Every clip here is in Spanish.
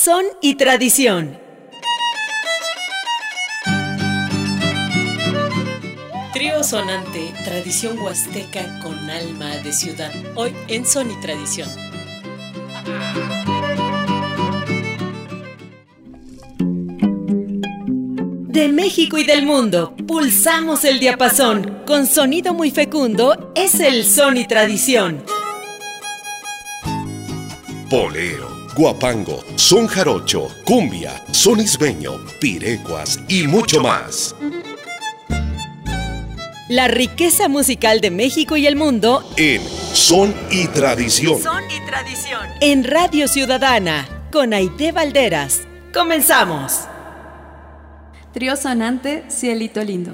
Son y tradición. Trío sonante, tradición huasteca con alma de ciudad. Hoy en Son y Tradición. De México y del mundo, pulsamos el diapasón. Con sonido muy fecundo, es el Son y Tradición. Bolero, guapango, son jarocho, cumbia, son isbeño, pirecuas y mucho más. La riqueza musical de México y el mundo en Son y Tradición. Son y Tradición. En Radio Ciudadana, con Aide Valderas. ¡Comenzamos! Trío sonante, Cielito Lindo.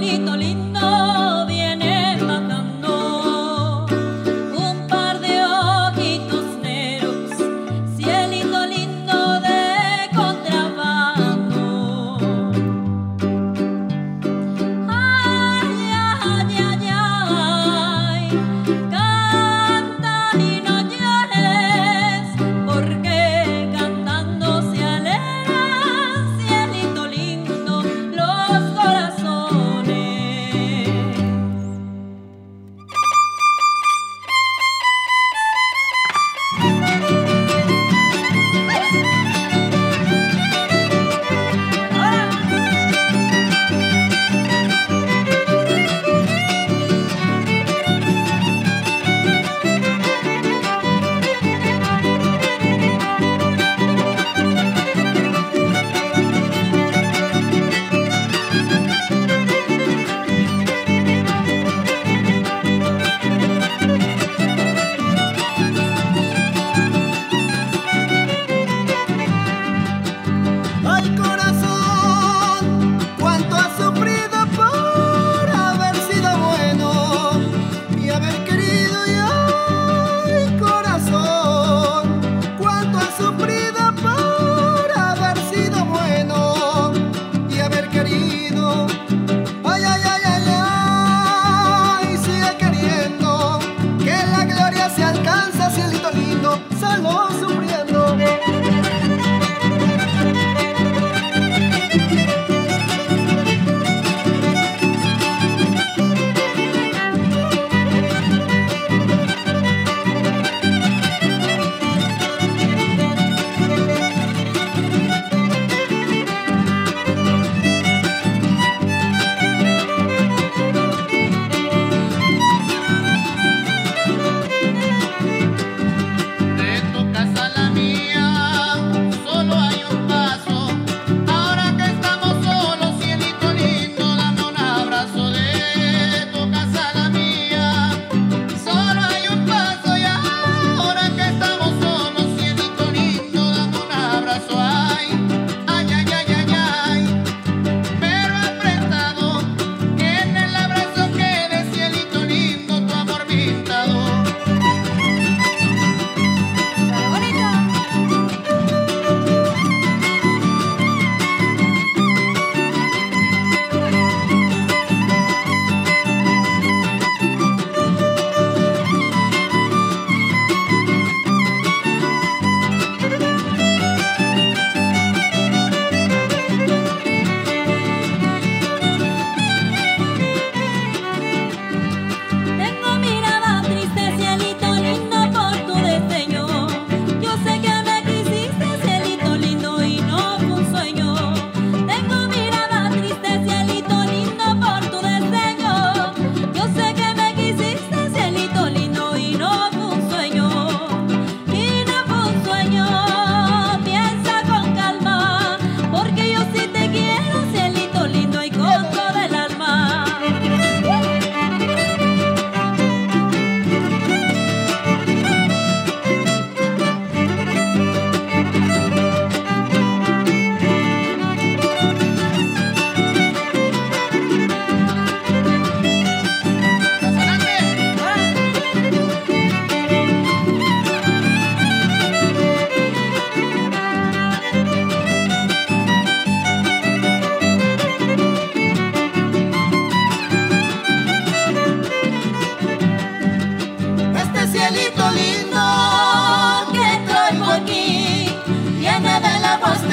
Un par de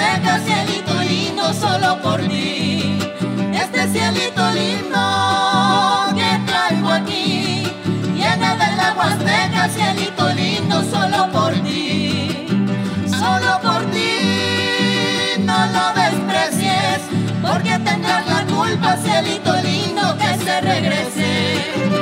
Huasteca, cielito lindo, solo por ti. Este cielito lindo que traigo aquí viene de la Huasteca, cielito lindo, solo por ti. Solo por ti, no lo desprecies, porque tendrás la culpa, cielito lindo, que se regrese.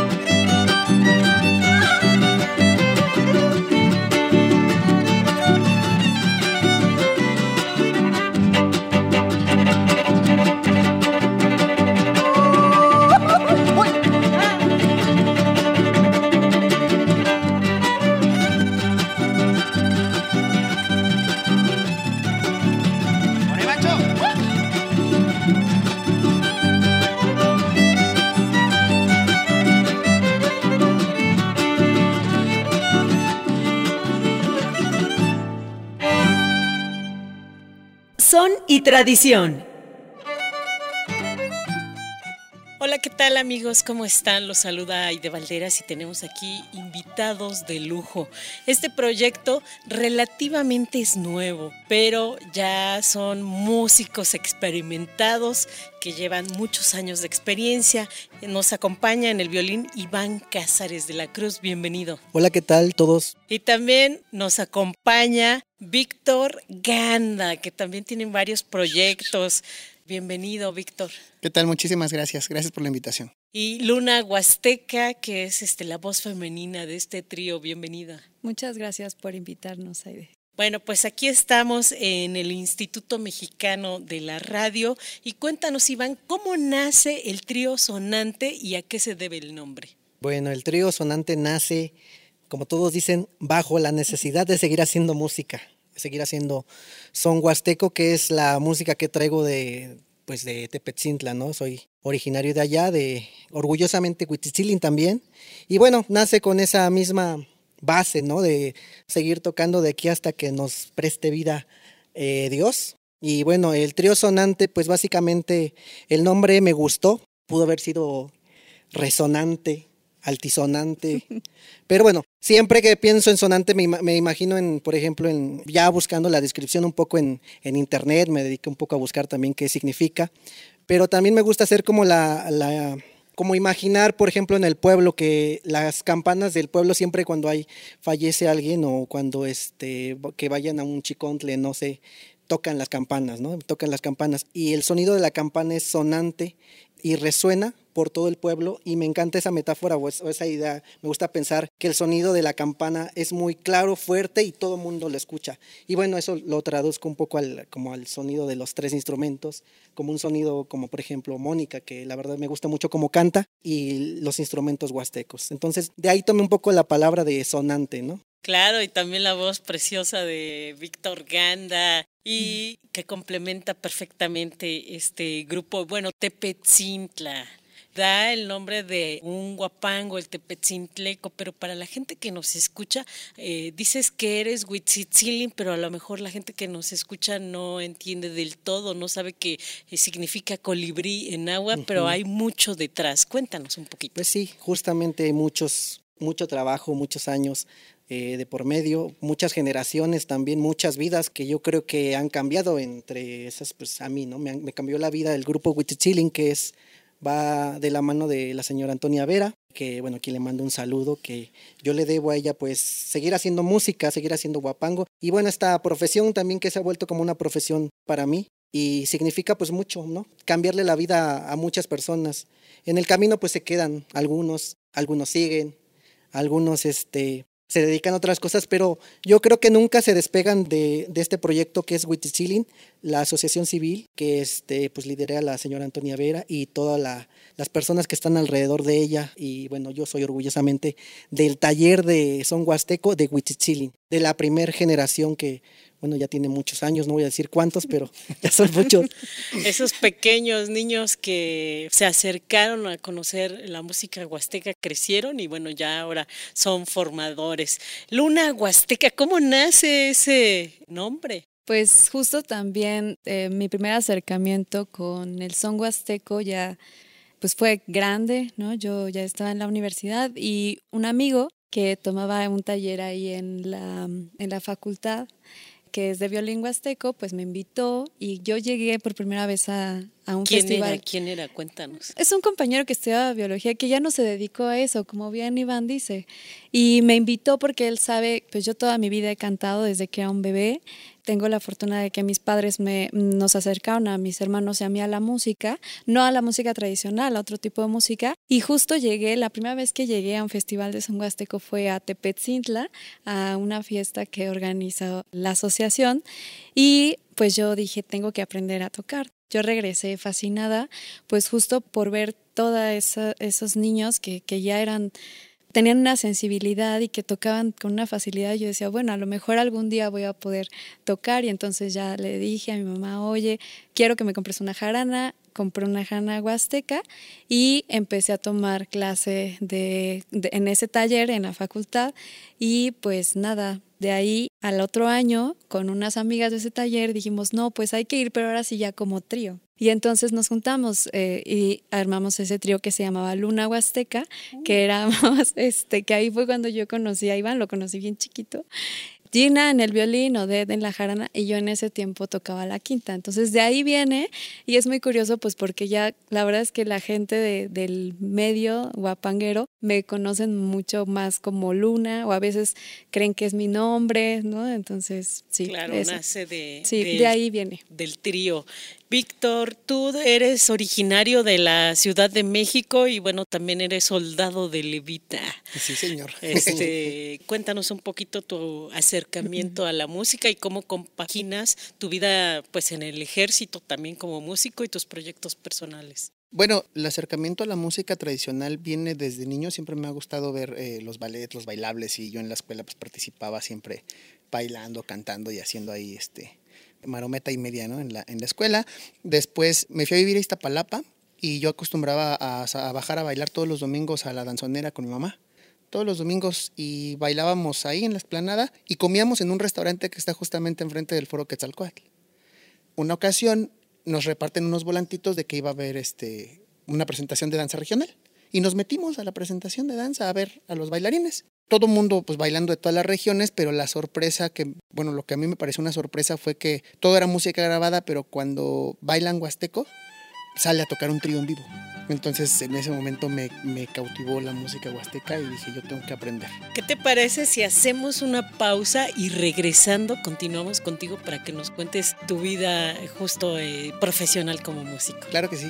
Son y tradición. Hola, ¿qué tal amigos? ¿Cómo están? Los saluda Aide Valderas y tenemos aquí invitados de lujo. Este proyecto relativamente es nuevo, pero ya son músicos experimentados que llevan muchos años de experiencia. Nos acompaña en el violín Iván Cázares de la Cruz, bienvenido. Hola, ¿qué tal todos? Y también nos acompaña Víctor Ganda, que también tienen varios proyectos. Bienvenido, Víctor. ¿Qué tal? Muchísimas gracias. Gracias por la invitación. Y Luna Huasteca, que es la voz femenina de este trío. Bienvenida. Muchas gracias por invitarnos, Aide. Bueno, pues aquí estamos en el Instituto Mexicano de la Radio. Y cuéntanos, Iván, ¿cómo nace el trío sonante y a qué se debe el nombre? Bueno, el trío sonante nace, como todos dicen, bajo la necesidad de seguir haciendo música. Seguir haciendo son huasteco, que es la música que traigo de Tepetzintla, ¿no? Soy originario de allá, de orgullosamente Huitzitzilin también. Y bueno, nace con esa misma base, ¿no? De seguir tocando de aquí hasta que nos preste vida Dios. Y bueno, el trío sonante, pues básicamente el nombre me gustó. Pudo haber sido resonante, altisonante. Pero bueno, siempre que pienso en sonante me imagino por ejemplo, ya buscando la descripción un poco en internet, me dediqué un poco a buscar también qué significa. Pero también me gusta hacer como como imaginar, por ejemplo, en el pueblo, que las campanas del pueblo siempre cuando fallece alguien o cuando que vayan a un chicontle, no sé, tocan las campanas, ¿no? Tocan las campanas y el sonido de la campana es sonante y resuena por todo el pueblo, y me encanta esa metáfora o esa idea. Me gusta pensar que el sonido de la campana es muy claro, fuerte y todo el mundo lo escucha. Y bueno, eso lo traduzco un poco como al sonido de los tres instrumentos, como un sonido como por ejemplo Mónica, que la verdad me gusta mucho cómo canta, y los instrumentos huastecos. Entonces de ahí tomé un poco la palabra de sonante, ¿no? Claro, y también la voz preciosa de Víctor Ganda, y que complementa perfectamente este grupo. Bueno, Tepetzintla da el nombre de un huapango, el tepetzintleco, pero para la gente que nos escucha, dices que eres Huitzitzilin, pero a lo mejor la gente que nos escucha no entiende del todo, no sabe que significa colibrí en agua, pero hay mucho detrás. Cuéntanos un poquito. Pues sí, justamente mucho trabajo, muchos años de por medio, muchas generaciones también, muchas vidas que yo creo que han cambiado. Entre esas, pues a mí, ¿no? Me cambió la vida el grupo Huitzitzilin, que va de la mano de la señora Antonia Vera, que bueno, aquí le mando un saludo, que yo le debo a ella pues seguir haciendo música, seguir haciendo huapango, y bueno, esta profesión también que se ha vuelto como una profesión para mí, y significa pues mucho, ¿no? Cambiarle la vida a muchas personas. En el camino pues se quedan algunos siguen, algunos se dedican a otras cosas, pero yo creo que nunca se despegan de este proyecto que es Huitzitzilin, la asociación civil que pues lidera la señora Antonia Vera y todas las personas que están alrededor de ella. Y bueno, yo soy orgullosamente del taller de son huasteco de Huitzitzilin, de la primera generación que, bueno, ya tiene muchos años, no voy a decir cuántos, pero ya son muchos. Esos pequeños niños que se acercaron a conocer la música huasteca crecieron y bueno, ya ahora son formadores. Luna Huasteca, ¿cómo nace ese nombre? Pues justo también mi primer acercamiento con el son huasteco ya pues fue grande, ¿no? Yo ya estaba en la universidad y un amigo que tomaba un taller ahí en la facultad, que es de violín huasteco, pues me invitó y yo llegué por primera vez a un festival. ¿Quién era? Cuéntanos. Es un compañero que estudiaba biología que ya no se dedicó a eso, como bien Iván dice, y me invitó porque él sabe, pues yo toda mi vida he cantado desde que era un bebé. Tengo la fortuna de que mis padres nos acercaron a mis hermanos y a mí a la música, no a la música tradicional, a otro tipo de música. Y justo la primera vez que llegué a un festival de son huasteco fue a Tepetzintla, a una fiesta que organizó la asociación. Y pues yo dije, tengo que aprender a tocar. Yo regresé fascinada, pues justo por ver todos esos niños que ya tenían una sensibilidad y que tocaban con una facilidad. Yo decía, bueno, a lo mejor algún día voy a poder tocar, y entonces ya le dije a mi mamá, oye, quiero que me compres una jarana. Compré una jarana huasteca y empecé a tomar clase en ese taller en la facultad, y pues nada, de ahí al otro año con unas amigas de ese taller dijimos, no, pues hay que ir, pero ahora sí ya como trío. Y entonces nos juntamos y armamos ese trío que se llamaba Luna Huasteca, que éramos, que ahí fue cuando yo conocí a Iván, lo conocí bien chiquito. Gina en el violín, Odette en la jarana, y yo en ese tiempo tocaba la quinta. Entonces de ahí viene, y es muy curioso pues porque ya la verdad es que la gente del medio huapanguero me conocen mucho más como Luna, o a veces creen que es mi nombre, ¿no? Entonces sí. Claro, eso. nace de ahí viene. Del trío. Víctor, tú eres originario de la Ciudad de México y bueno, también eres soldado de levita. Sí, señor. Cuéntanos un poquito tu acercamiento a la música y cómo compaginas tu vida pues en el ejército también como músico y tus proyectos personales. Bueno, el acercamiento a la música tradicional viene desde niño. Siempre me ha gustado ver los ballets, los bailables, y yo en la escuela pues participaba siempre bailando, cantando y haciendo ahí marometa y media, ¿no? en la escuela. Después me fui a vivir a Iztapalapa y yo acostumbraba a bajar a bailar todos los domingos a la danzonera con mi mamá. Todos los domingos, y bailábamos ahí en la explanada y comíamos en un restaurante que está justamente enfrente del Foro Quetzalcóatl. Una ocasión nos reparten unos volantitos de que iba a haber una presentación de danza regional, y nos metimos a la presentación de danza a ver a los bailarines. Todo el mundo pues bailando de todas las regiones, pero la sorpresa lo que a mí me pareció una sorpresa fue que todo era música grabada, pero cuando bailan huasteco sale a tocar un trío en vivo. Entonces en ese momento me cautivó la música huasteca y dije, yo tengo que aprender. ¿Qué te parece si hacemos una pausa y regresando continuamos contigo para que nos cuentes tu vida justo profesional como músico? Claro que sí.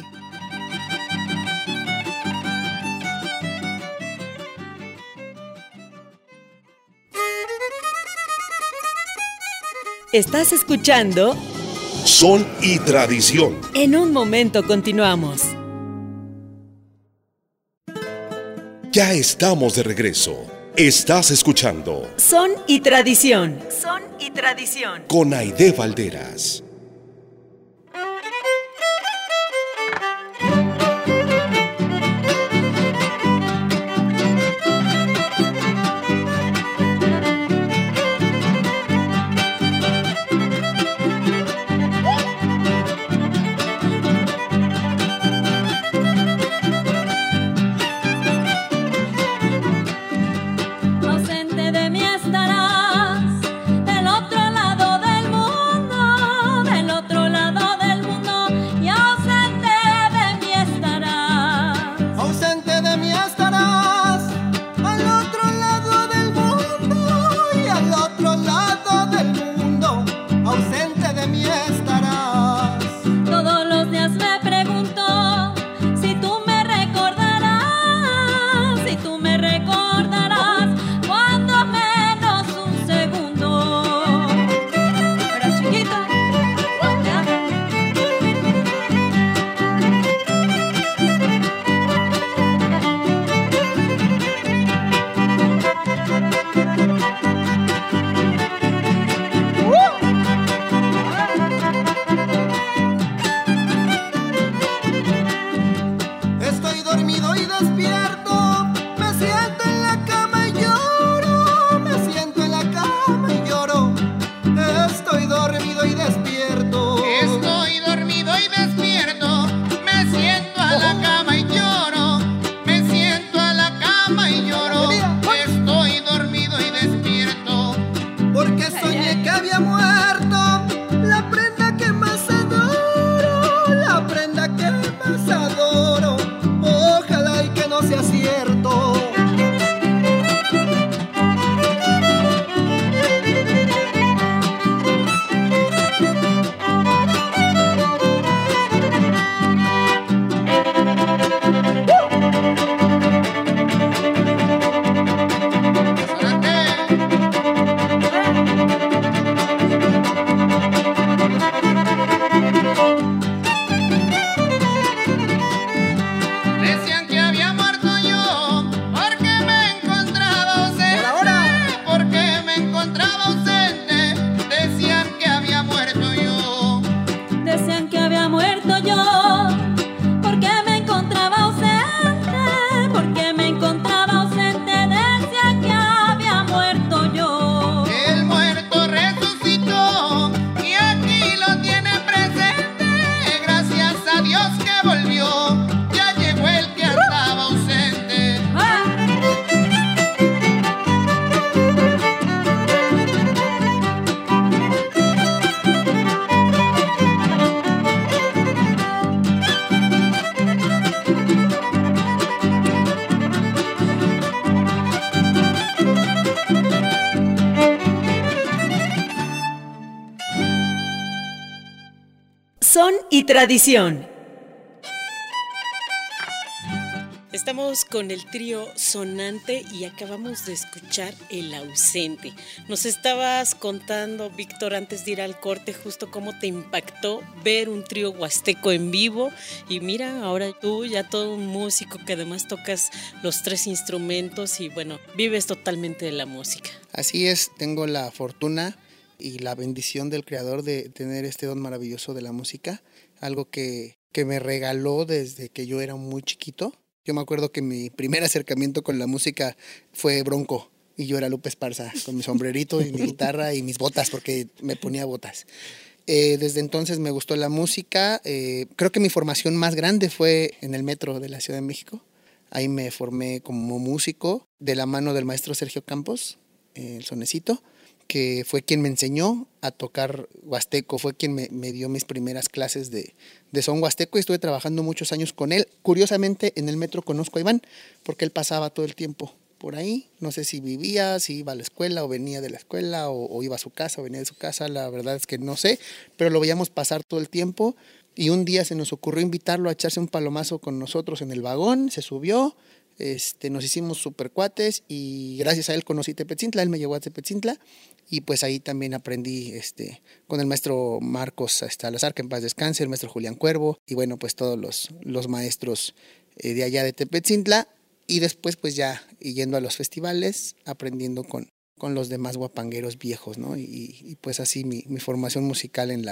Estás escuchando Son y Tradición. En un momento continuamos. Ya estamos de regreso. Estás escuchando Son y Tradición. Son y Tradición. con Aide Valderas. Ausente de mí estarás, del otro lado del mundo, sea cierto. Decían que había muerto yo porque me encontraba ausente. Por ahora. Porque me encontraba ausente. Decían que había muerto yo. Decían que había muerto yo, porque me encontraba ausente, porque me encontraba ausente, decían que había muerto yo. El muerto resucitó y aquí lo tiene presente. Gracias a Dios que volvió. Ya llegó el que andaba ausente. Son y tradición. Estamos con el trío Sonante y acabamos de escuchar El Ausente. Nos estabas contando, Víctor, antes de ir al corte, justo cómo te impactó ver un trío huasteco en vivo. Y mira, ahora tú ya todo un músico que además tocas los 3 instrumentos y bueno, vives totalmente de la música. Así es, tengo la fortuna y la bendición del Creador de tener este don maravilloso de la música, algo que me regaló desde que yo era muy chiquito. Yo me acuerdo que mi primer acercamiento con la música fue Bronco y yo era Lupe Esparza con mi sombrerito y mi guitarra y mis botas porque me ponía botas. Desde entonces me gustó la música. Creo que mi formación más grande fue en el metro de la Ciudad de México. Ahí me formé como músico de la mano del maestro Sergio Campos, el Sonecito, que fue quien me enseñó a tocar huasteco, fue quien me dio mis primeras clases de son huasteco y estuve trabajando muchos años con él. Curiosamente, en el metro conozco a Iván, porque él pasaba todo el tiempo por ahí. No sé si vivía, si iba a la escuela o venía de la escuela o iba a su casa o venía de su casa, la verdad es que no sé, pero lo veíamos pasar todo el tiempo y un día se nos ocurrió invitarlo a echarse un palomazo con nosotros en el vagón, se subió. Nos hicimos super cuates y gracias a él conocí Tepetzintla, él me llevó a Tepetzintla y pues ahí también aprendí con el maestro Marcos Salazar, que en paz descanse, el maestro Julián Cuervo y bueno, pues todos los maestros de allá de Tepetzintla y después pues ya yendo a los festivales, aprendiendo con los demás guapangueros viejos, ¿no? Y pues así mi formación musical en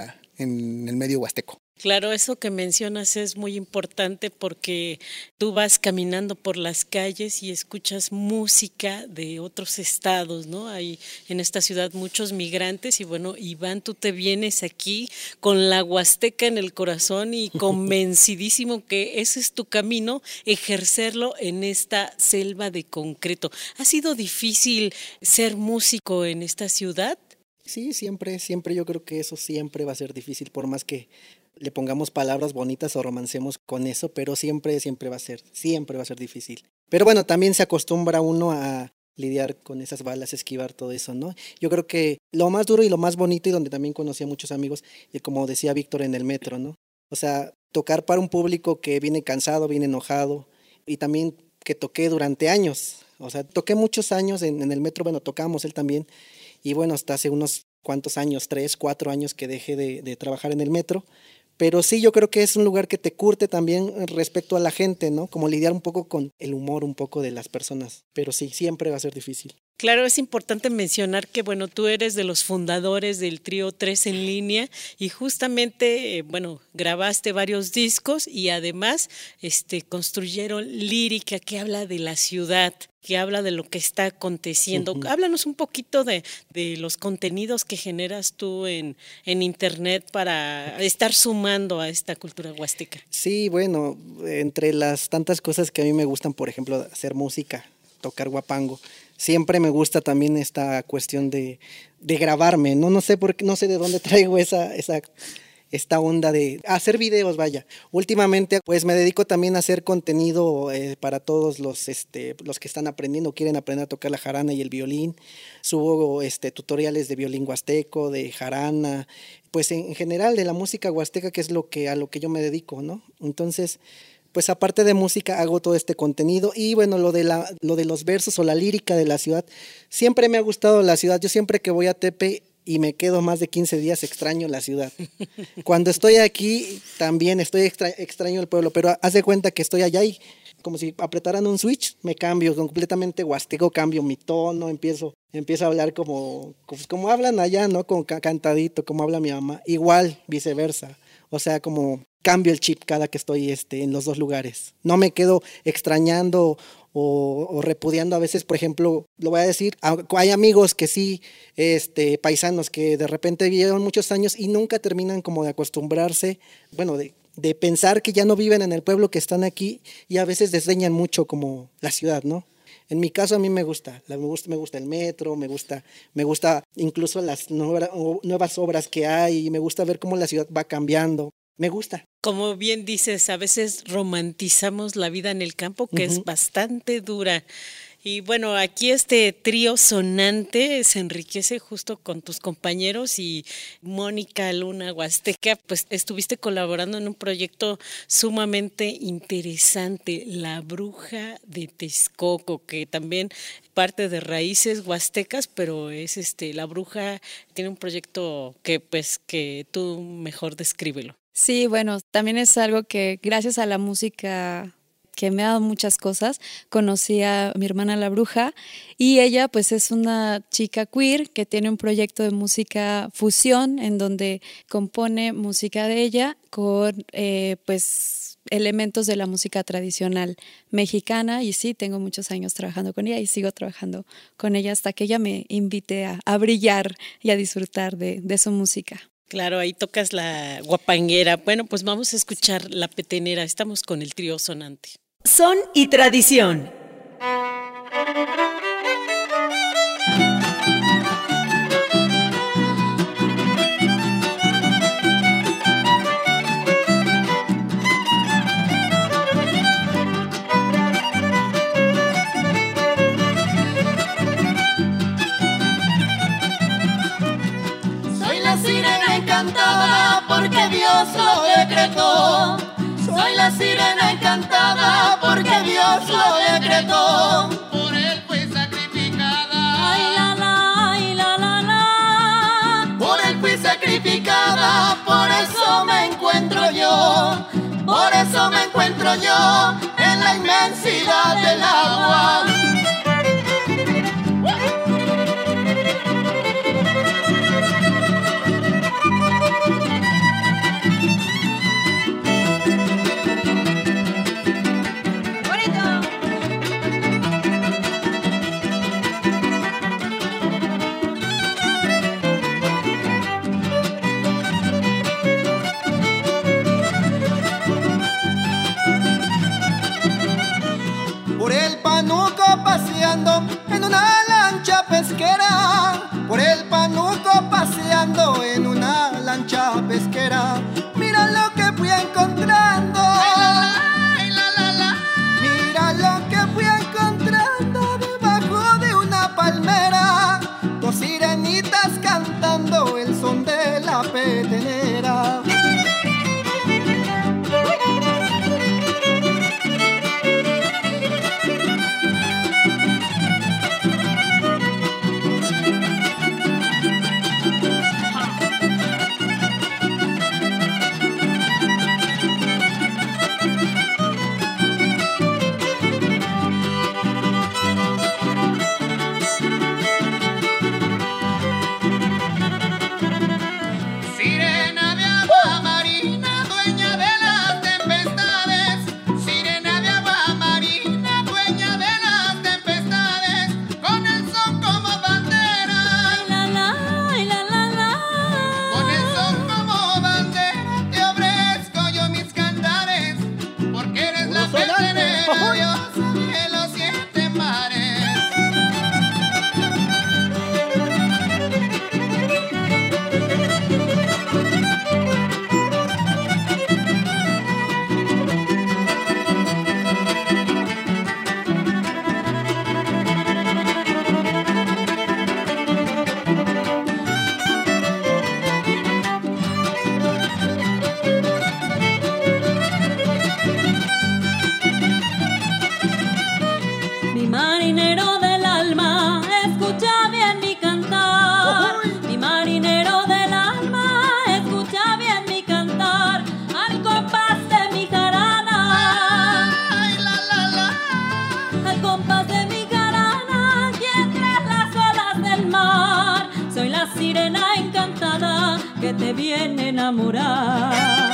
el medio huasteco. Claro, eso que mencionas es muy importante porque tú vas caminando por las calles y escuchas música de otros estados, ¿no? Hay en esta ciudad muchos migrantes y bueno, Iván, tú te vienes aquí con la huasteca en el corazón y convencidísimo que ese es tu camino, ejercerlo en esta selva de concreto. ¿Ha sido difícil ser músico en esta ciudad? Sí, siempre yo creo que eso siempre va a ser difícil, por más que le pongamos palabras bonitas o romancemos con eso, pero siempre va a ser difícil. Pero bueno, también se acostumbra uno a lidiar con esas balas, esquivar todo eso, ¿no? Yo creo que lo más duro y lo más bonito, y donde también conocí a muchos amigos, y como decía Víctor en el metro, ¿no? O sea, tocar para un público que viene cansado, viene enojado, y también que toqué durante años, o sea, toqué muchos años en el metro, bueno, tocamos él también, y bueno, hasta hace unos cuantos años, 3, 4 años que dejé de trabajar en el metro. Pero sí, yo creo que es un lugar que te curte también respecto a la gente, ¿no? Como lidiar un poco con el humor un poco de las personas. Pero sí, siempre va a ser difícil. Claro, es importante mencionar que, bueno, tú eres de los fundadores del trío 3 en línea y justamente, grabaste varios discos y además construyeron lírica que habla de la ciudad, que habla de lo que está aconteciendo. Uh-huh. Háblanos un poquito de los contenidos que generas tú en internet para estar sumando a esta cultura huasteca. Sí, bueno, entre las tantas cosas que a mí me gustan, por ejemplo, hacer música, tocar guapango, siempre me gusta también esta cuestión de grabarme, no sé por qué, no sé de dónde traigo esa esta onda de hacer videos, vaya. Últimamente pues me dedico también a hacer contenido para todos los que están aprendiendo, quieren aprender a tocar la jarana y el violín. Subo tutoriales de violín huasteco, de jarana, pues en general de la música huasteca, que es a lo que yo me dedico, ¿no? Entonces, pues aparte de música hago todo este contenido y bueno, lo de los versos o la lírica de la ciudad, siempre me ha gustado la ciudad. Yo siempre que voy a Tepe y me quedo más de 15 días, extraño la ciudad. Cuando estoy aquí también extraño el pueblo, pero haz de cuenta que estoy allá y como si apretaran un switch, me cambio completamente huasteco, cambio mi tono, empiezo a hablar como hablan allá, ¿no? Como cantadito, como habla mi mamá, igual viceversa. O sea, como cambio el chip cada que estoy en los dos lugares. No me quedo extrañando o repudiando a veces. Por ejemplo, lo voy a decir, hay amigos que sí, paisanos que de repente vivieron muchos años y nunca terminan como de acostumbrarse, bueno, de pensar que ya no viven en el pueblo, que están aquí, y a veces desdeñan mucho como la ciudad, ¿no? En mi caso a mí me gusta el metro, me gusta incluso las nuevas obras que hay, y me gusta ver cómo la ciudad va cambiando. Me gusta. Como bien dices, a veces romantizamos la vida en el campo, que es bastante dura. Y bueno, aquí este trío sonante se enriquece justo con tus compañeros y Mónica Luna Huasteca, pues estuviste colaborando en un proyecto sumamente interesante, La Bruja de Texcoco, que también parte de raíces huastecas, pero es La Bruja tiene un proyecto que tú mejor descríbelo. Sí, bueno, también es algo que gracias a la música que me ha dado muchas cosas, conocí a mi hermana La Bruja y ella pues es una chica queer que tiene un proyecto de música fusión en donde compone música de ella con pues elementos de la música tradicional mexicana, y sí, tengo muchos años trabajando con ella y sigo trabajando con ella hasta que ella me invite a brillar y a disfrutar de su música. Claro, ahí tocas la guapanguera. Bueno, pues vamos a escuchar La Petenera. Estamos con el trío sonante. Son y tradición. Soy la sirena encantada porque Dios lo decretó. Soy la sirena encantada porque Dios lo decretó. Por él fue sacrificada. Ay, la, la, ay, la, la, la. Por él fui sacrificada, por eso me encuentro yo. Por eso me encuentro yo en la inmensidad del agua. Por el Panuco paseando en una lancha pesquera. Por el Panuco paseando en una lancha pesquera. Mira lo que fui encontrando. Mira lo que fui encontrando debajo de una palmera. Dos sirenitas cantando el son de la petenera. Sirena de agua marina, dueña de las tempestades. Sirena de agua marina, dueña de las tempestades. Con el son como bandera. La, la, ay, la, la, la. Con el son como bandera te ofrezco yo mis cantares. Porque eres la petenera, diosa de los 7 mares. marinero del alma, escucha bien mi cantar. Mi marinero del alma, escucha bien mi cantar. Al compás de mi jarana, al compás de mi jarana, y entre las olas del mar, soy la sirena encantada que te viene a enamorar.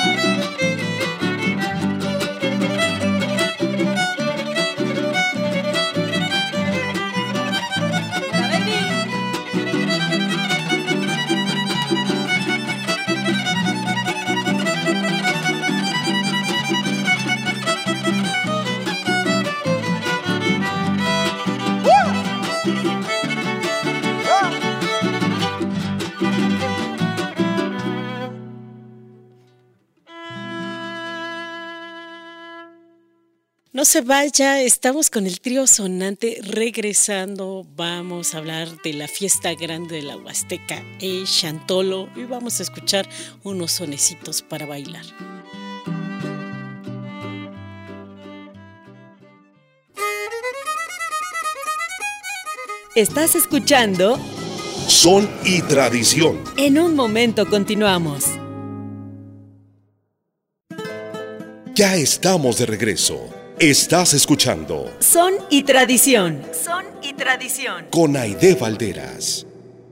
No se vaya, estamos con el trío sonante regresando. Vamos a hablar de la fiesta grande de la Huasteca, el Chantolo, y vamos a escuchar unos sonecitos para bailar. Estás escuchando Son y Tradición. En un momento continuamos. Ya estamos de regreso. Estás escuchando Son y Tradición. Son y Tradición. con Aide Valderas.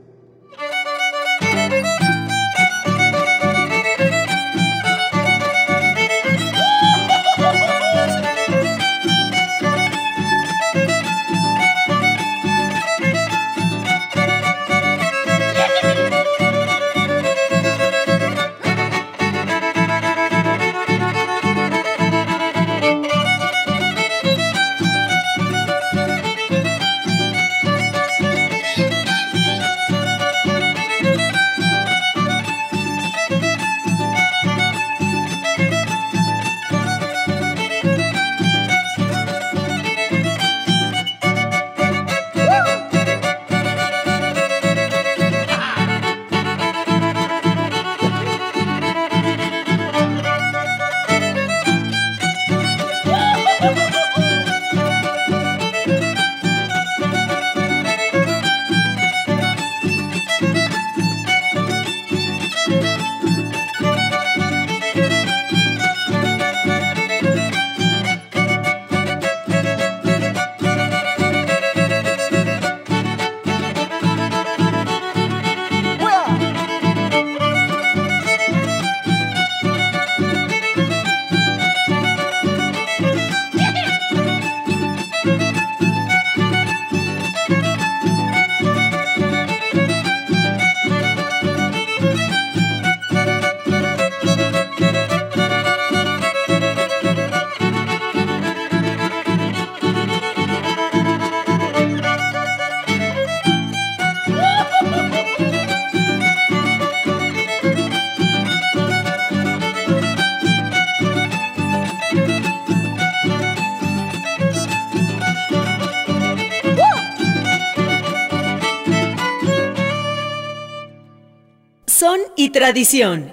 Son y Tradición.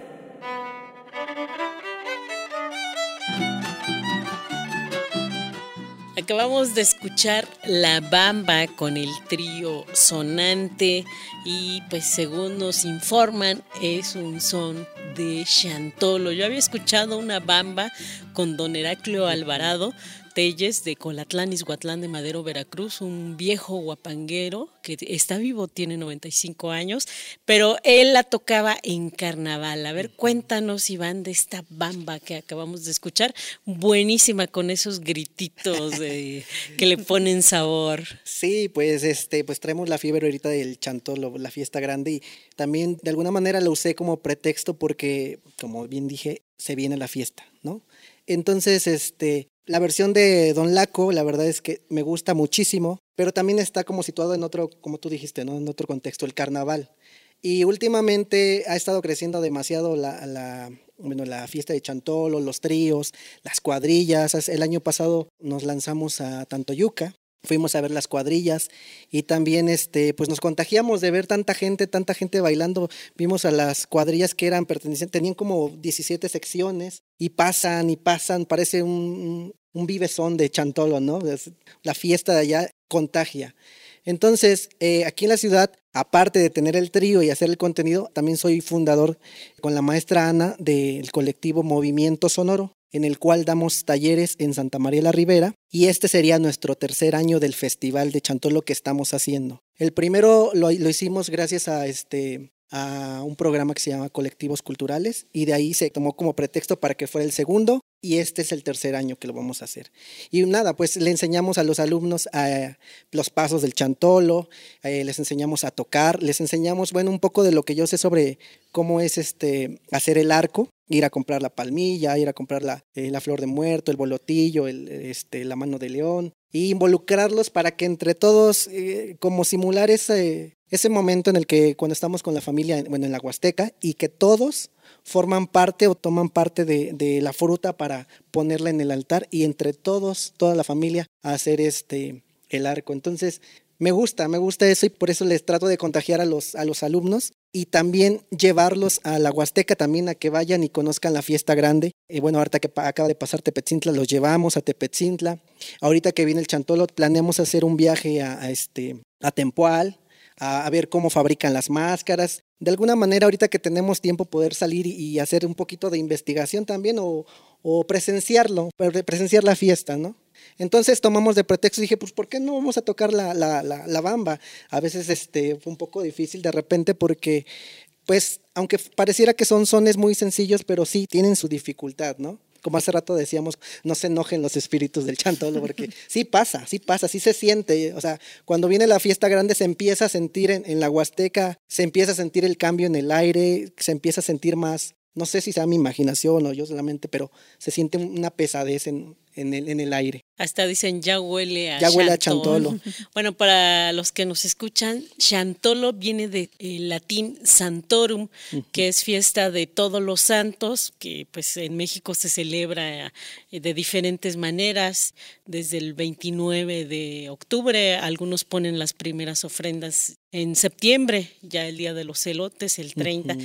Acabamos de escuchar La Bamba con el trío sonante y pues según nos informan es un son de Chantolo. Yo había escuchado una bamba con don Heraclio Alvarado Telles de Colatlán, Izhuatlán de Madero, Veracruz, un viejo guapanguero que está vivo, tiene 95 años, pero él la tocaba en carnaval. A ver, cuéntanos, Iván, de esta bamba que acabamos de escuchar, buenísima con esos grititos que le ponen sabor. Sí, pues pues traemos la fiebre ahorita del Chantolo, la fiesta grande, y también de alguna manera lo usé como pretexto porque, como bien dije, se viene la fiesta, ¿no? Entonces, la versión de Don Laco, la verdad es que me gusta muchísimo, pero también está como situado en otro, como tú dijiste, ¿no? En otro contexto, el carnaval. Y últimamente ha estado creciendo demasiado la fiesta de Chantolo, los tríos, las cuadrillas. El año pasado nos lanzamos a Tantoyuca, fuimos a ver las cuadrillas y también pues nos contagiamos de ver tanta gente bailando. Vimos a las cuadrillas que eran pertenecientes, tenían como 17 secciones y pasan, parece un vivezón de Chantolo, ¿no? La fiesta de allá contagia. Entonces, aquí en la ciudad, aparte de tener el trío y hacer el contenido, también soy fundador con la maestra Ana del colectivo Movimiento Sonoro, en el cual damos talleres en Santa María la Ribera, y este sería nuestro tercer año del Festival de Chantolo que estamos haciendo. El primero lo hicimos gracias a un programa que se llama Colectivos Culturales, y de ahí se tomó como pretexto para que fuera el segundo, y este es el tercer año que lo vamos a hacer. Y nada, pues le enseñamos a los alumnos los pasos del chantolo, les enseñamos a tocar, les enseñamos, bueno, un poco de lo que yo sé sobre cómo es hacer el arco, ir a comprar la palmilla, ir a comprar la flor de muerto, el bolotillo, la mano de león, y involucrarlos para que entre todos, como simular ese momento en el que cuando estamos con la familia, bueno, en la Huasteca, y que todos forman parte o toman parte de la fruta para ponerla en el altar, y entre todos, toda la familia, hacer el arco. Entonces, me gusta eso, y por eso les trato de contagiar a los alumnos, y también llevarlos a la Huasteca también, a que vayan y conozcan la fiesta grande. Bueno, ahorita que acaba de pasar Tepetzintla, los llevamos a Tepetzintla. Ahorita que viene el Chantolo, planeamos hacer un viaje a Tempoal, a ver cómo fabrican las máscaras. De alguna manera, ahorita que tenemos tiempo, poder salir y hacer un poquito de investigación también, o presenciar la fiesta, ¿no? Entonces tomamos de pretexto y dije, pues ¿por qué no vamos a tocar la bamba? A veces fue un poco difícil de repente porque, pues, aunque pareciera que son sones muy sencillos, pero sí tienen su dificultad, ¿no? Como hace rato decíamos, no se enojen los espíritus del chantolo, porque sí pasa, sí se siente. O sea, cuando viene la fiesta grande se empieza a sentir en la Huasteca, se empieza a sentir el cambio en el aire, se empieza a sentir más, no sé si sea mi imaginación o yo solamente, pero se siente una pesadez en el aire. Hasta dicen, ya huele a chantolo. Bueno, para los que nos escuchan, chantolo viene del latín santorum, que es fiesta de todos los santos, que pues en México se celebra de diferentes maneras. Desde el 29 de octubre, algunos ponen las primeras ofrendas en septiembre, ya el día de los elotes, el 30.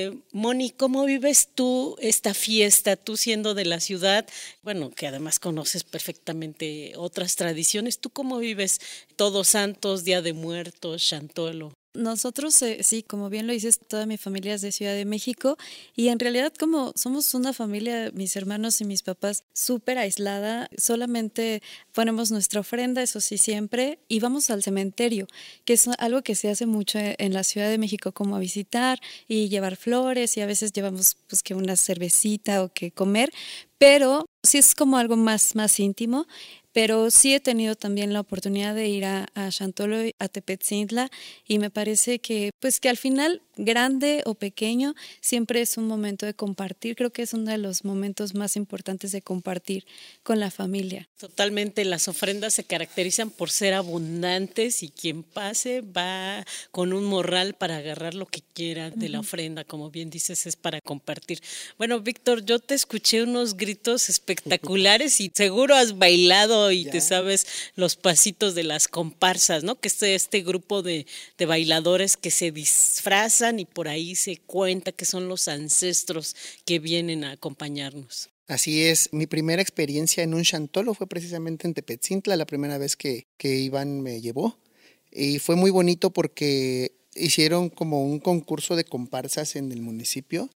Moni, ¿cómo vives tú esta fiesta, tú siendo de la ciudad? Bueno, que además conoces perfectamente otras tradiciones. ¿Tú cómo vives Todos Santos, Día de Muertos, chantolo? Nosotros, sí, como bien lo dices, toda mi familia es de Ciudad de México, y en realidad como somos una familia, mis hermanos y mis papás, súper aislada, solamente ponemos nuestra ofrenda, eso sí, siempre, y vamos al cementerio, que es algo que se hace mucho en la Ciudad de México, como a visitar y llevar flores, y a veces llevamos pues que una cervecita o que comer, pero sí es como algo más íntimo. Pero sí he tenido también la oportunidad de ir a Chantolo, a Tepetzintla, y me parece que pues que al final, grande o pequeño, siempre es un momento de compartir. Creo que es uno de los momentos más importantes de compartir con la familia. Totalmente, las ofrendas se caracterizan por ser abundantes, y quien pase va con un morral para agarrar lo que quiera de la ofrenda. Como bien dices, es para compartir. Bueno, Víctor, yo te escuché unos gritos espectaculares y seguro has bailado y te sabes los pasitos de las comparsas, ¿no? Que es este grupo de bailadores que se disfrazan y por ahí se cuenta que son los ancestros que vienen a acompañarnos. Así es, mi primera experiencia en un chantolo fue precisamente en Tepetzintla, la primera vez que Iván me llevó, y fue muy bonito porque hicieron como un concurso de comparsas en el municipio,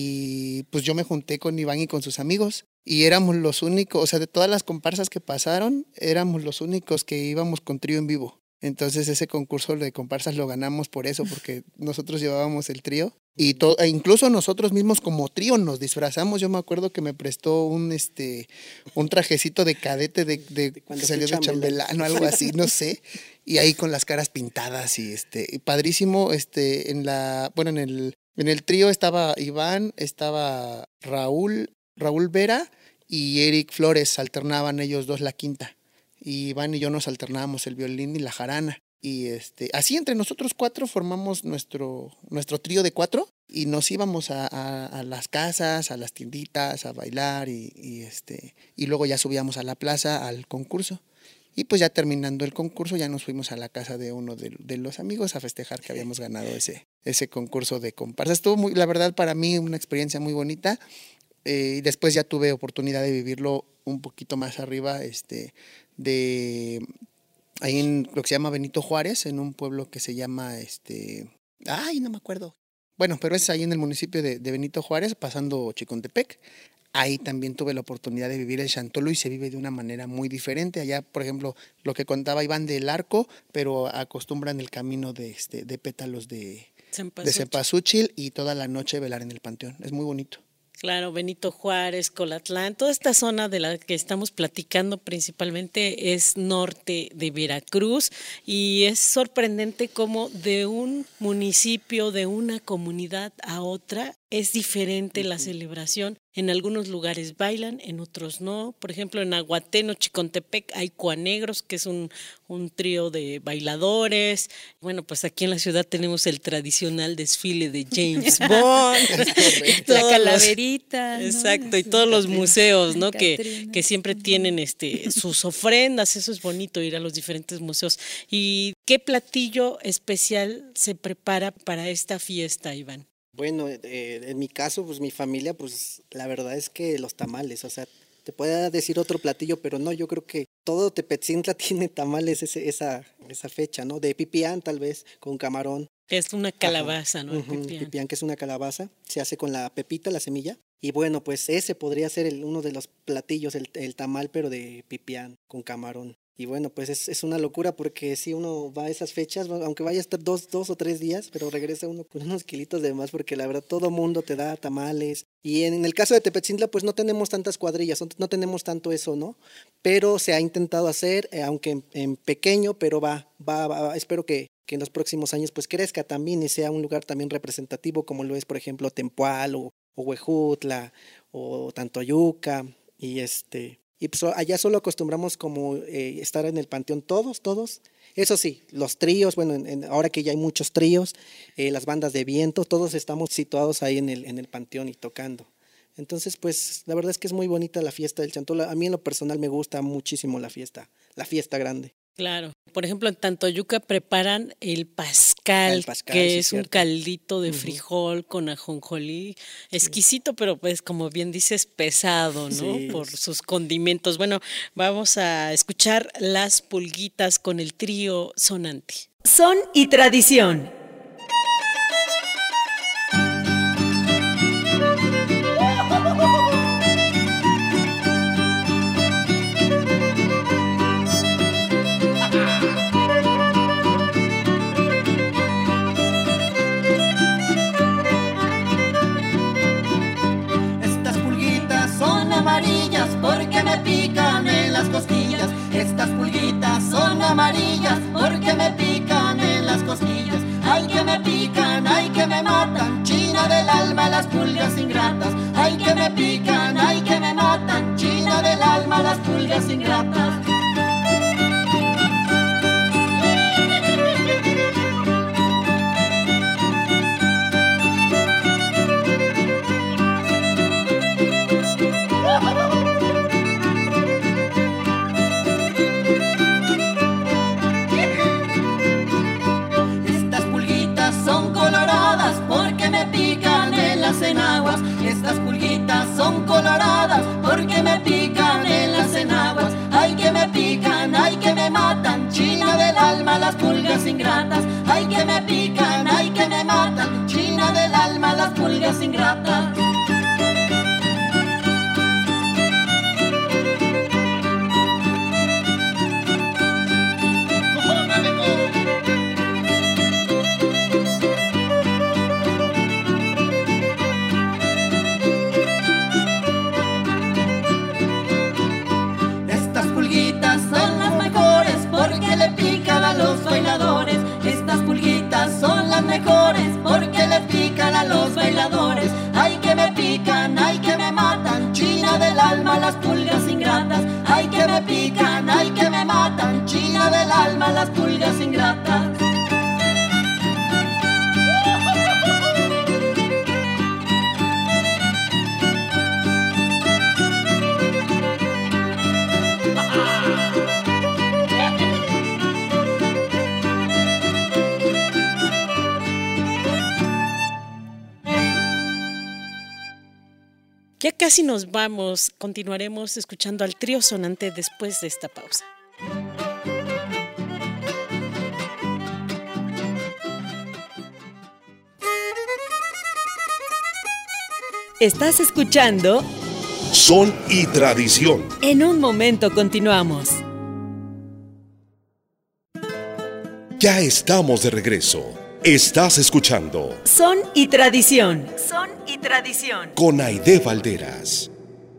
y pues yo me junté con Iván y con sus amigos, y éramos los únicos, o sea, de todas las comparsas que pasaron, éramos los únicos que íbamos con trío en vivo. Entonces ese concurso de comparsas lo ganamos por eso, porque nosotros llevábamos el trío, y incluso nosotros mismos como trío nos disfrazamos. Yo me acuerdo que me prestó un trajecito de cadete de que salió de chambelán o algo así, no sé, y ahí con las caras pintadas, y padrísimo. En el trío estaba Iván, estaba Raúl Vera y Eric Flores, alternaban ellos dos la quinta. Y Iván y yo nos alternábamos el violín y la jarana. Y así entre nosotros cuatro formamos nuestro trío de cuatro, y nos íbamos a las casas, a las tienditas, a bailar, y luego ya subíamos a la plaza al concurso. Y pues ya terminando el concurso ya nos fuimos a la casa de uno de los amigos a festejar que habíamos ganado ese concurso de comparsa. Estuvo la verdad, para mí una experiencia muy bonita. Y después ya tuve oportunidad de vivirlo un poquito más arriba, de ahí en lo que se llama Benito Juárez, en un pueblo que se llama, no me acuerdo. Bueno, pero es ahí en el municipio de Benito Juárez, pasando Chicontepec. Ahí también tuve la oportunidad de vivir el chantolo y se vive de una manera muy diferente. Allá, por ejemplo, lo que contaba Iván del arco, pero acostumbran el camino de pétalos de cempasúchil y toda la noche velar en el panteón. Es muy bonito. Claro, Benito Juárez, Colatlán, toda esta zona de la que estamos platicando principalmente es norte de Veracruz y es sorprendente cómo de un municipio, de una comunidad a otra, es diferente la celebración. En algunos lugares bailan, en otros no. Por ejemplo, en Aguateno, Chicontepec, hay cuanegros, que es un trío de bailadores. Bueno, pues aquí en la ciudad tenemos el tradicional desfile de James Bond. La calaverita. Exacto, ¿no? y todos los museos, ¿no? Que Catrina. siempre tienen sus ofrendas. Eso es bonito, ir a los diferentes museos. ¿Y qué platillo especial se prepara para esta fiesta, Iván? Bueno, en mi caso, pues mi familia, pues la verdad es que los tamales, o sea, te puede decir otro platillo, pero no, yo creo que todo Tepetzintla tiene tamales esa fecha, ¿no? De pipián tal vez, con camarón. Es una calabaza, ¿no? El Pipián. pipián. Que es una calabaza, se hace con la pepita, la semilla. Y bueno, pues ese podría ser uno de los platillos, el tamal, pero de pipián con camarón. Y bueno, pues es una locura porque si uno va a esas fechas, aunque vaya a estar dos o 3 días, pero regresa uno con unos kilitos de más porque la verdad todo mundo te da tamales. Y en el caso de Tepetzintla, pues no tenemos tantas cuadrillas, no tenemos tanto eso, ¿no? Pero se ha intentado hacer, aunque en pequeño, pero va. Espero que en los próximos años pues crezca también y sea un lugar también representativo como lo es, por ejemplo, Tempoal o Huejutla o Tantoyuca y Y pues allá solo acostumbramos como estar en el panteón todos. Eso sí, los tríos, bueno, ahora que ya hay muchos tríos, las bandas de viento, todos estamos situados ahí en el panteón y tocando. Entonces, pues la verdad es que es muy bonita la fiesta del chantolo. A mí en lo personal me gusta muchísimo la fiesta grande. Claro. Por ejemplo, en Tantoyuca preparan el pascal, que sí, es un caldito de frijol con ajonjolí, exquisito, pero pues como bien dices, pesado, ¿no? Sí. Por sus condimentos. Bueno, vamos a escuchar Las Pulguitas con el trío sonante. Son y tradición. Amarillas porque me pican en las costillas. Estas pulguitas son amarillas porque me pican en las costillas. Ay que me pican, ay que me matan, china del alma las pulgas ingratas. Ay que me pican, ay que me matan, china del alma las pulgas ingratas. Estas pulguitas son coloradas porque me pican en las enaguas. Estas pulguitas son coloradas porque me pican en las enaguas. Ay que me pican, ay que me matan, china del alma las pulgas ingratas. Ay que me pican, ay que me matan, china del alma las pulgas ingratas. Estas pulguitas son las mejores porque le pican a los bailadores. Estas pulguitas son las mejores porque le pican a los bailadores. Ay que me pican, ay que me matan, china del alma las pulgas ingratas. Ay que me pican, ay que me matan, china del alma las pulgas ingratas. Ya casi nos vamos, continuaremos escuchando al trío sonante después de esta pausa. Estás escuchando Son y Tradición. En un momento continuamos. Ya estamos de regreso. Estás escuchando Son y Tradición. Son y Tradición. con Aide Valderas.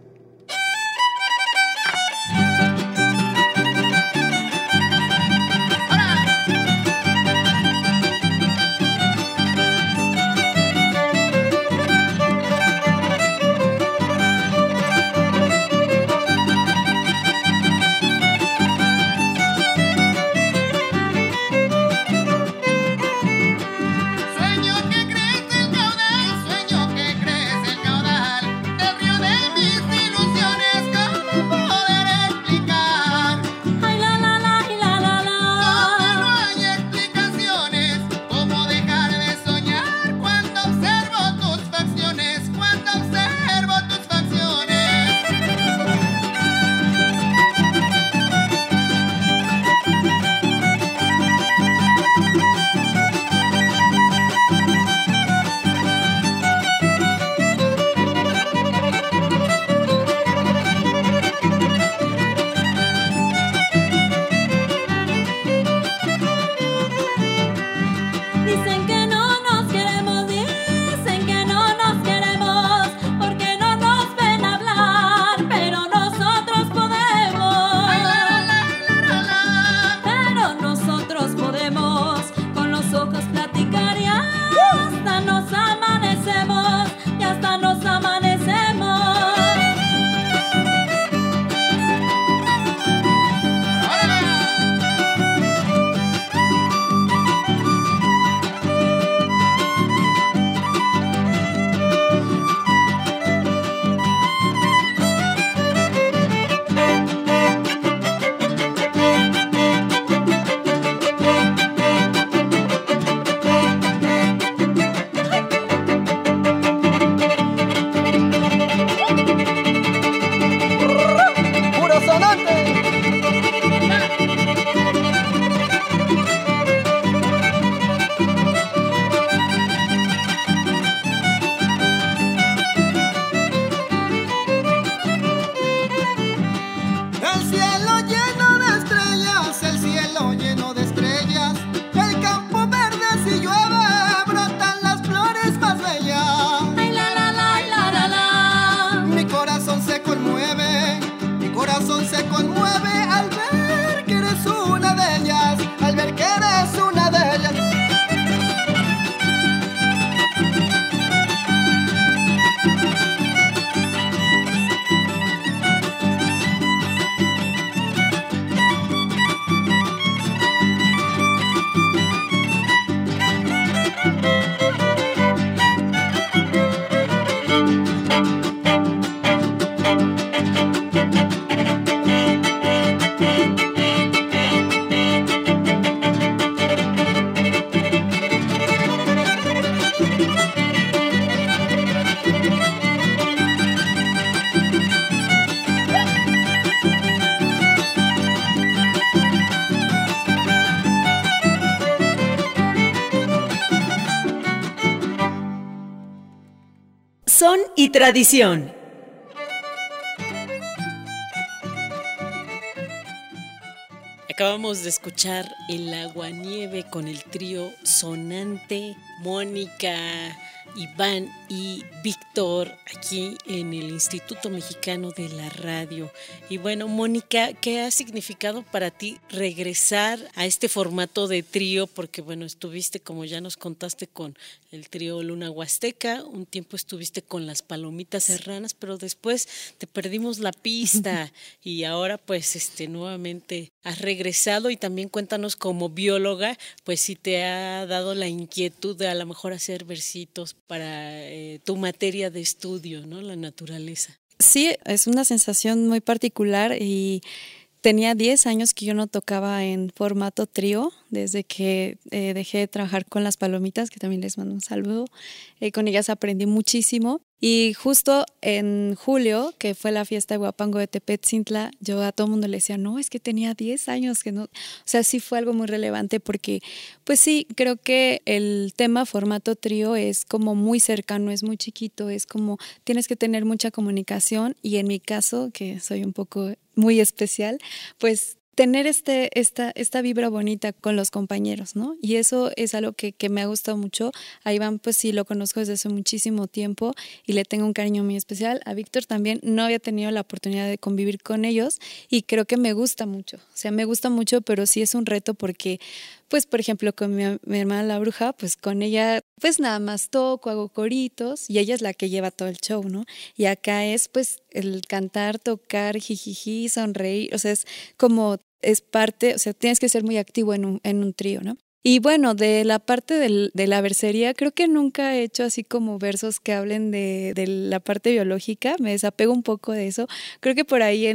Sueño que crece el caudal, sueño que crece el caudal del río de mis ilusiones, ¿cómo poder explicar? Ay, la, la, la, y la, la, Donde no la. hay explicaciones, ¿cómo dejar de soñar cuando observo tus facciones, cuando observo tus facciones? Dicen que no nos queremos, dicen que no nos queremos, porque no nos ven hablar, pero nosotros podemos. Ay, la, la, la, la. Pero nosotros podemos con los ojos platicar y hasta nos amanecemos, y hasta nos amanecemos. ¡Puro sonante! El cielo lleno de estrellas, el cielo lleno de estrellas, el campo verde si llueve, brotan las flores más bellas. Ay, la, la, la, y la, la, la. Mi corazón se conmueve, mi corazón se conmueve al ver que eres una de ellas, al ver que eres una de ellas. Son y Tradición. Acabamos de escuchar El Aguanieve con el trío sonante, Mónica, Iván y Víctor, aquí en el Instituto Mexicano de la Radio. Y bueno, Mónica, ¿qué ha significado para ti regresar a este formato de trío? Porque bueno, estuviste, como ya nos contaste, con el trío Luna Huasteca, un tiempo estuviste con las Palomitas Serranas, pero después te perdimos la pista y ahora pues nuevamente has regresado. Y también cuéntanos, como bióloga, pues si te ha dado la inquietud de a lo mejor hacer versitos para tu materia de estudio, ¿no? La naturaleza. Sí, es una sensación muy particular y tenía 10 años que yo no tocaba en formato trío, desde que dejé de trabajar con las Palomitas, que también les mando un saludo. Con ellas aprendí muchísimo Y justo en julio, que fue la fiesta de Huapango de Tepetzintla, yo a todo el mundo le decía, no, es que tenía 10 años, que no. O sea, sí fue algo muy relevante porque, pues sí, creo que el tema formato trío es como muy cercano, es muy chiquito, es como tienes que tener mucha comunicación y en mi caso, que soy un poco muy especial, pues tener esta vibra bonita con los compañeros, ¿no? Y eso es algo que me ha gustado mucho. A Iván, pues sí, lo conozco desde hace muchísimo tiempo y le tengo un cariño muy especial. A Víctor también no había tenido la oportunidad de convivir con ellos y creo que me gusta mucho. O sea, me gusta mucho, pero sí es un reto porque, pues, por ejemplo, con mi hermana La Bruja, pues con ella, pues nada más toco, hago coritos y ella es la que lleva todo el show, ¿no? Y acá es, pues, el cantar, tocar, jijiji, sonreír, o sea, es como es parte, o sea, tienes que ser muy activo en un trío, ¿no? Y bueno, de la parte de la versería, creo que nunca he hecho así como versos que hablen de la parte biológica, me desapego un poco de eso. Creo que por ahí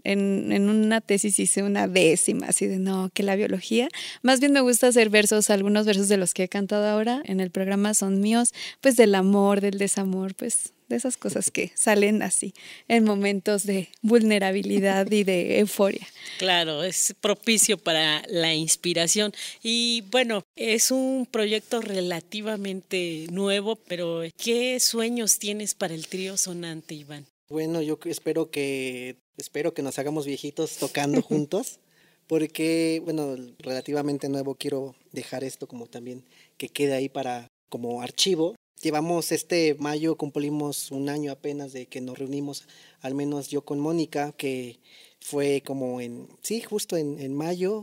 en una tesis hice una décima, así de no, que la biología. Más bien me gusta hacer versos, algunos versos de los que he cantado ahora en el programa son míos, pues del amor, del desamor, pues de esas cosas que salen así en momentos de vulnerabilidad y de euforia. Claro, es propicio para la inspiración. Y bueno, es un proyecto relativamente nuevo, pero ¿qué sueños tienes para el trío sonante, Iván? Bueno, yo espero que nos hagamos viejitos tocando juntos, porque, bueno, relativamente nuevo, quiero dejar esto como también que quede ahí para como archivo. Llevamos este mayo, cumplimos un año apenas de que nos reunimos, al menos yo con Mónica, que fue como justo en mayo,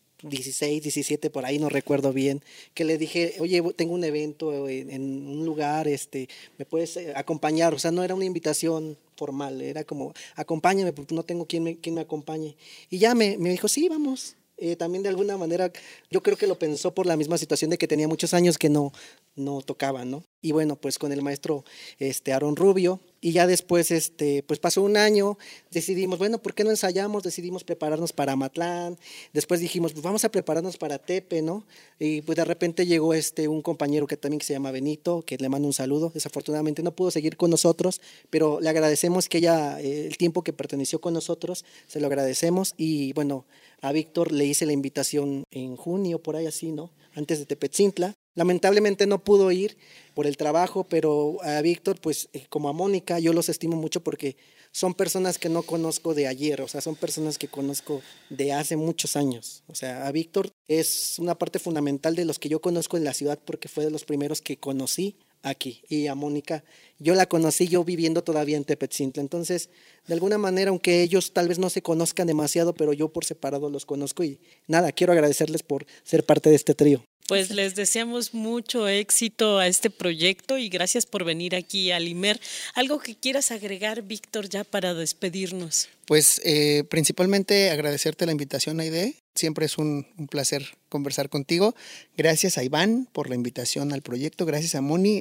16, 17, por ahí no recuerdo bien, que le dije, oye, tengo un evento en un lugar, ¿me puedes acompañar? O sea, no era una invitación formal, era como, acompáñame porque no tengo quien me acompañe. Y ya me dijo, sí, vamos. También de alguna manera yo creo que lo pensó por la misma situación de que tenía muchos años que no tocaba, ¿no? Y bueno, pues con el maestro Aaron Rubio, y ya después pues pasó un año, decidimos, bueno, ¿por qué no ensayamos? Decidimos prepararnos para Amatlán, después dijimos, pues vamos a prepararnos para Tepe, ¿no? Y pues de repente llegó un compañero que también se llama Benito, que le mando un saludo, desafortunadamente no pudo seguir con nosotros, pero le agradecemos que el tiempo que perteneció con nosotros, se lo agradecemos, y bueno, a Víctor le hice la invitación en junio, por ahí así, ¿no? Antes de Tepetzintla. Lamentablemente no pudo ir por el trabajo, pero a Víctor, pues como a Mónica, yo los estimo mucho porque son personas que no conozco de ayer, o sea, son personas que conozco de hace muchos años. O sea, a Víctor es una parte fundamental de los que yo conozco en la ciudad porque fue de los primeros que conocí aquí. Y a Mónica, yo la conocí yo viviendo todavía en Tepetzintla. Entonces, de alguna manera, aunque ellos tal vez no se conozcan demasiado, pero yo por separado los conozco y nada, quiero agradecerles por ser parte de este trío. Pues les deseamos mucho éxito a este proyecto y gracias por venir aquí a Limer. ¿Algo que quieras agregar, Víctor, ya para despedirnos? Pues principalmente agradecerte la invitación, Aide. Siempre es un placer conversar contigo. Gracias a Iván por la invitación al proyecto. Gracias a Moni.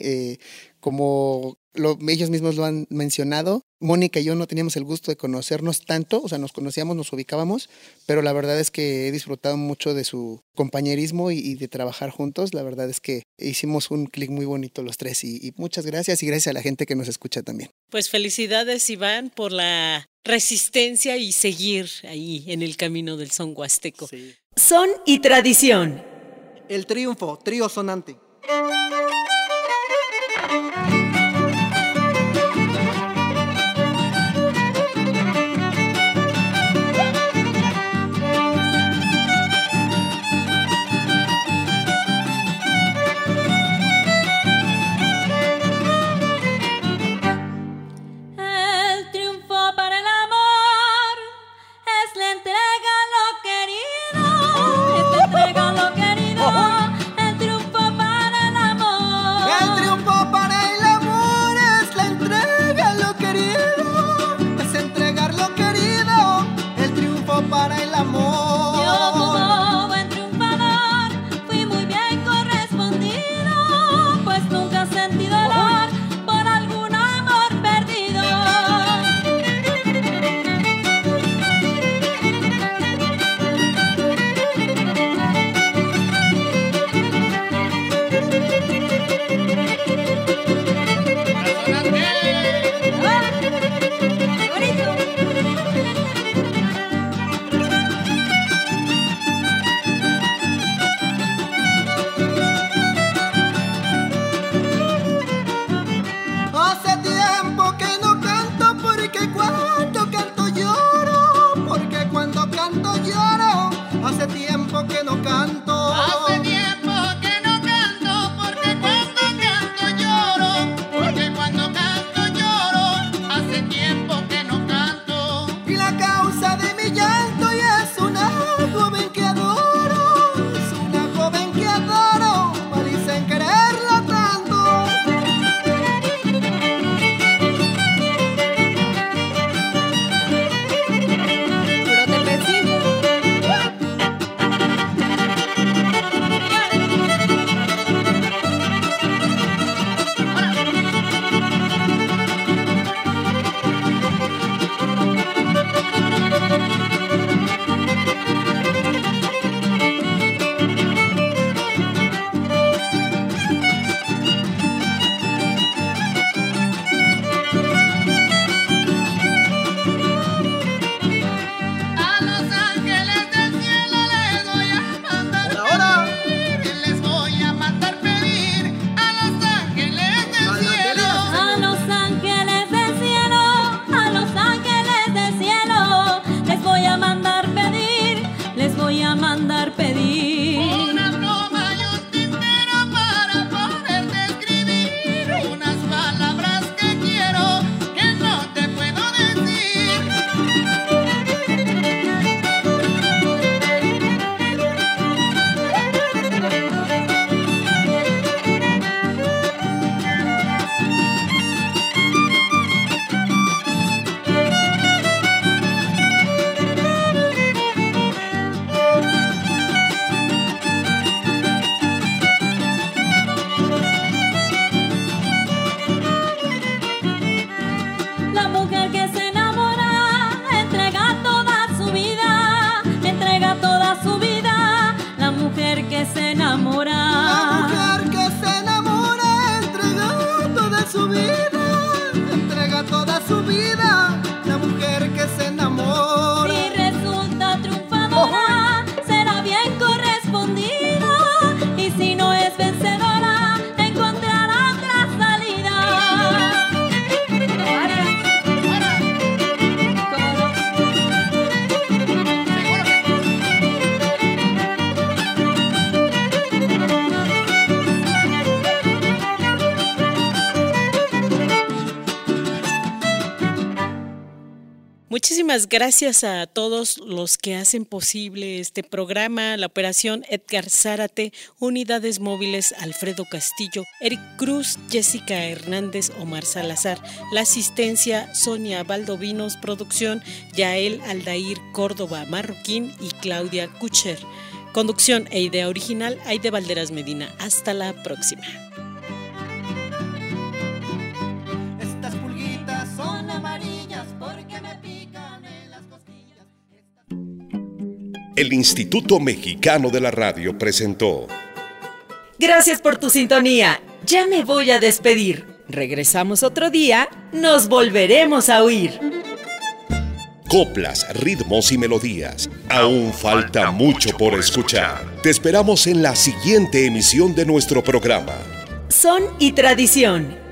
Como ellos mismos lo han mencionado, Mónica y yo no teníamos el gusto de conocernos tanto, o sea, nos conocíamos, nos ubicábamos, pero la verdad es que he disfrutado mucho de su compañerismo y de trabajar juntos. La verdad es que hicimos un clic muy bonito los tres y muchas gracias y gracias a la gente que nos escucha también. Pues felicidades, Iván, por la resistencia y seguir ahí en el camino del son huasteco. Sí. Son y tradición. El triunfo, trío sonante. El triunfo para el amor es la entrega a lo querido, es la entrega a lo querido, el triunfo para el amor. El triunfo para el canto. Hace tiempo que no canto, porque cuando canto lloro, porque cuando canto lloro, hace tiempo que no canto. Y la causa de mi llanto y es una joven que adoro, es una joven que adoro, malicia en quererla tanto. Muchísimas gracias a todos los que hacen posible este programa, la operación Edgar Zárate, unidades móviles Alfredo Castillo, Eric Cruz, Jessica Hernández, Omar Salazar, la asistencia Sonia Valdovinos, producción Yael Aldair Córdoba Marroquín y Claudia Kucher. Conducción e idea original Aide Valderas Medina. Hasta la próxima. Estas pulguitas son amarillas porque me pican en las costillas. El Instituto Mexicano de la Radio presentó. Gracias por tu sintonía. Ya me voy a despedir. Regresamos otro día. Nos volveremos a oír. Coplas, ritmos y melodías. Aún falta mucho por escuchar. Te esperamos en la siguiente emisión de nuestro programa. Son y tradición.